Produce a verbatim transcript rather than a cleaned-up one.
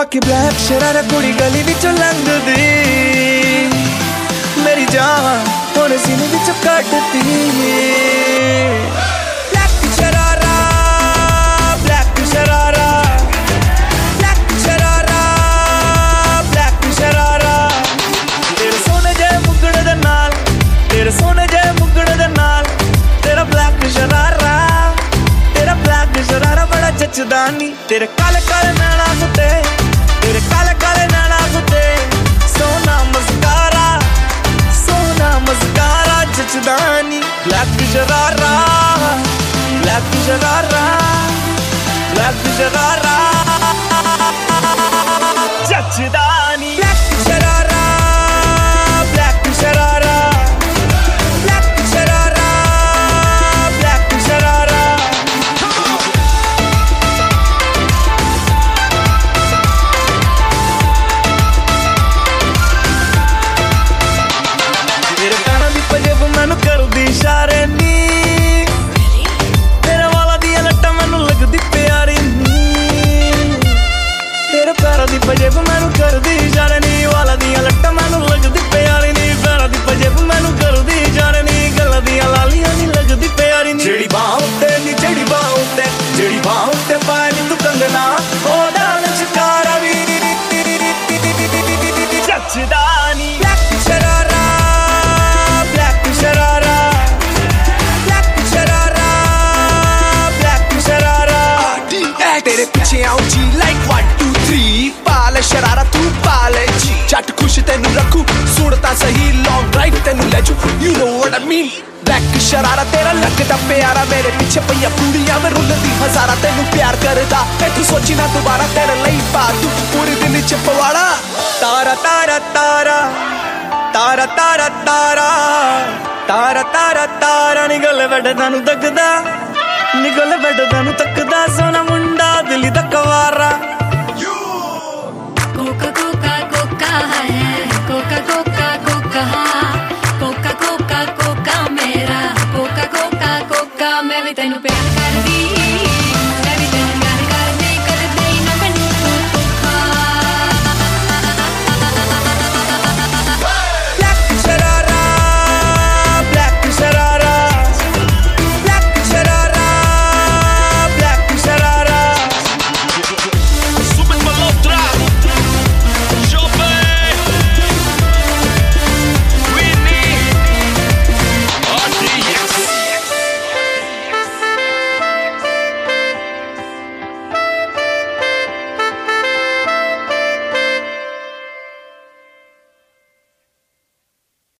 बाकी ब्लैक शरारा कुड़ी गली विचों लंघदी मेरी जान हुण सीने विचों कटदी black sharara black sharara black sharara black sharara तेरे सोने जे मुगड़ दे नाल तेरे सोने जे मुगड़ दे नाल तेरा ब्लैक शरारा तेरा ब्लैक शरारा बड़ा जचदा नी तेरे काले काले नैना कुत्ते तेरे काले काले नैना कुत्ते सोना मस्कारा सोना मस्कारा जचदा नी black sharara black sharara black sharara जचदा नी black sharara black sharara black sharara black sharara तेरे गाना दी पंजेब मैनू करदी इशारे नी तेरे वाला दी लट्टा मैनू लगदी प्यारी नी तेरे पैरां दी पंजेब मैनू करदी इशारे नी वाला दी लट्टा मैनू लगदी प्यारी नी पैरां दी पंजेब मैनू करदी इशारे नी गल्लां दियां लालियां नी लगदी प्यारी नी जेड़ी बाह उत्ते नी जेड़ी बाह उत्ते जेड़ी बाह उत्ते पाए नी तू कंगना ओदा नचकारा वी जचदा नी black sharara black sharara black sharara black sharara तेरे पीछे आऊं जी लाइक वन टू थ्री पाले शरारा तू पाले जी जट खुश तेनू रखू सुन तां सही लॉन्ग ड्राइव तेनू ले जू you know what I mean black sharara तेरा लगदा प्यारा मेरे पीछे पईया पूड़ियां में रुलदी हजारा तेनू प्यार करदा ते तू सोची ना दोबारा तेरे लई पा तू पूरे दिन च पवाड़ा तारा तारा तारा तारा तारा तारा तारा तारा तारा निगल वड्डे तानू तकदा निगल वड्डे तानू तकदा सोना मुंडा दिल दा कवारा कोका कोका कोका है